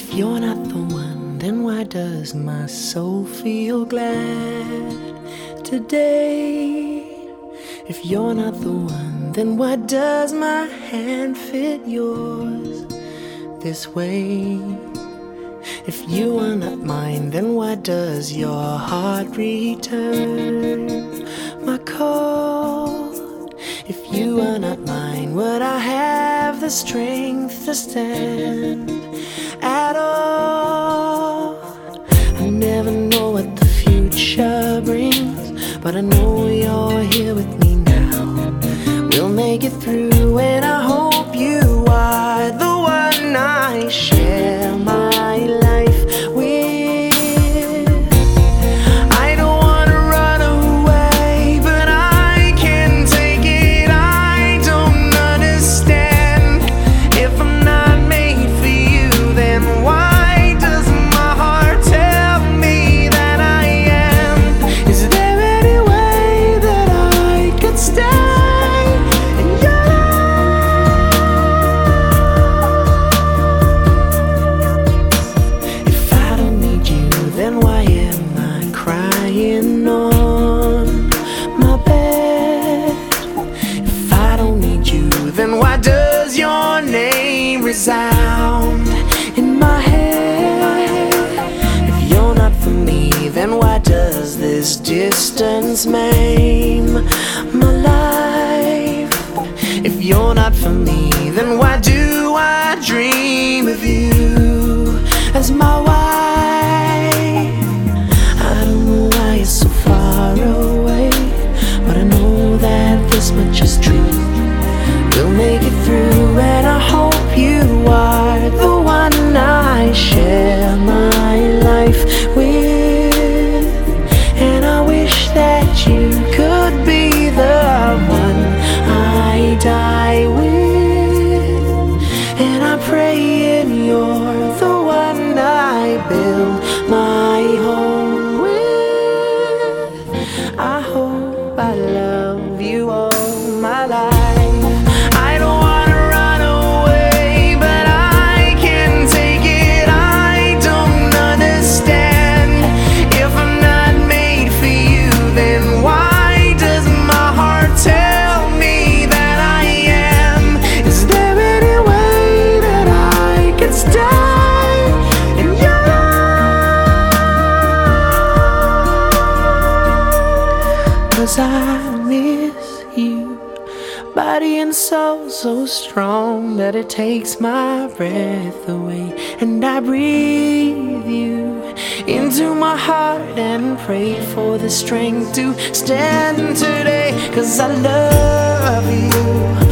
If you're not the one, then why does my soul feel glad today? If you're not the one, then why does my hand fit yours this way? If you are not mine, then why does your heart return my call? If you are not mine, would I have the strength to stand at all? I never know what the future brings, but I know you're here with me now. We'll make it through, and I hope you are the one I share my life with. I don't wanna run away, but I can't take it. I don't understand. If I'm not made for you, then why does my heart tell me that I am? Is there any way that I could stay in your life? If I don't need you, then why am I crying on my bed? If I don't need you, then why does your name resound in my head? If you're not for me, then why does this distance maim my life? If you're not for me, then why do I dream of you as my wife? I don't know why you're so far away, but I know that this much is true. We'll make it through, and I hope you are the one I share my life with. And I wish that you could be the one I die with. And I pray and you're the one I build my home with. I hope I love you all my life. I don't wanna run away, but I can't take it. I don't understand. If I'm not made for you, then why does my heart tell me that I am? Is there any way that I can stay in your life? 'Cause I miss you, body and soul so strong that it takes my breath away. And I breathe you into my heart and pray for the strength to stand today. 'Cause I love you.